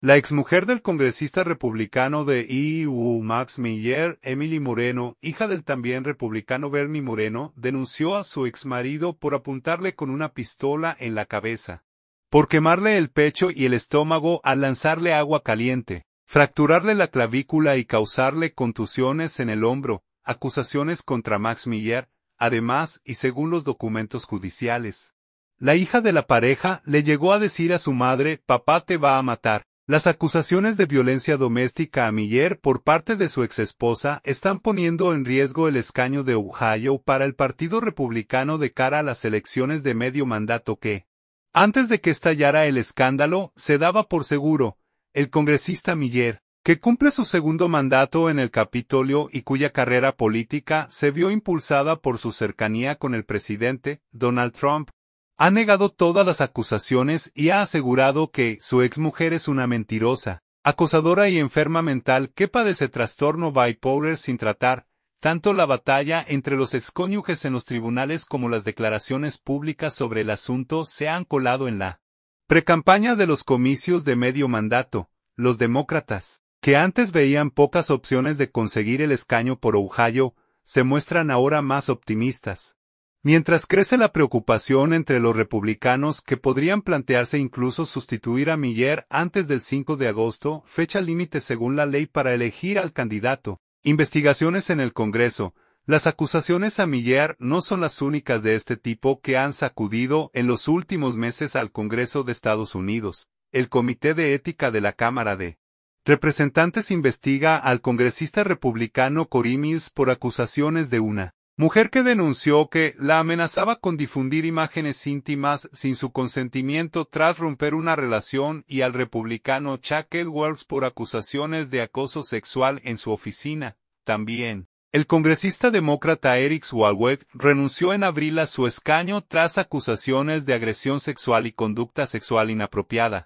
La exmujer del congresista republicano de EU Max Miller, Emily Moreno, hija del también republicano Bernie Moreno, denunció a su exmarido por apuntarle con una pistola en la cabeza, por quemarle el pecho y el estómago al lanzarle agua caliente, fracturarle la clavícula y causarle contusiones en el hombro, acusaciones contra Max Miller, además y según los documentos judiciales. La hija de la pareja le llegó a decir a su madre: «Papá te va a matar». Las acusaciones de violencia doméstica a Miller por parte de su exesposa están poniendo en riesgo el escaño de Ohio para el Partido Republicano de cara a las elecciones de medio mandato que, antes de que estallara el escándalo, se daba por seguro. El congresista Miller, que cumple su segundo mandato en el Capitolio y cuya carrera política se vio impulsada por su cercanía con el presidente, Donald Trump, ha negado todas las acusaciones y ha asegurado que su exmujer es una mentirosa, acosadora y enferma mental que padece trastorno bipolar sin tratar. Tanto la batalla entre los excónyuges en los tribunales como las declaraciones públicas sobre el asunto se han colado en la precampaña de los comicios de medio mandato. Los demócratas, que antes veían pocas opciones de conseguir el escaño por Ohio, se muestran ahora más optimistas. Mientras crece la preocupación entre los republicanos que podrían plantearse incluso sustituir a Miller antes del 5 de agosto, fecha límite según la ley para elegir al candidato. Investigaciones en el Congreso. Las acusaciones a Miller no son las únicas de este tipo que han sacudido en los últimos meses al Congreso de Estados Unidos. El Comité de Ética de la Cámara de Representantes investiga al congresista republicano Cory Mills por acusaciones de una mujer que denunció que la amenazaba con difundir imágenes íntimas sin su consentimiento tras romper una relación, y al republicano Chuck Edwards por acusaciones de acoso sexual en su oficina. También, el congresista demócrata Eric Swalwell renunció en abril a su escaño tras acusaciones de agresión sexual y conducta sexual inapropiada.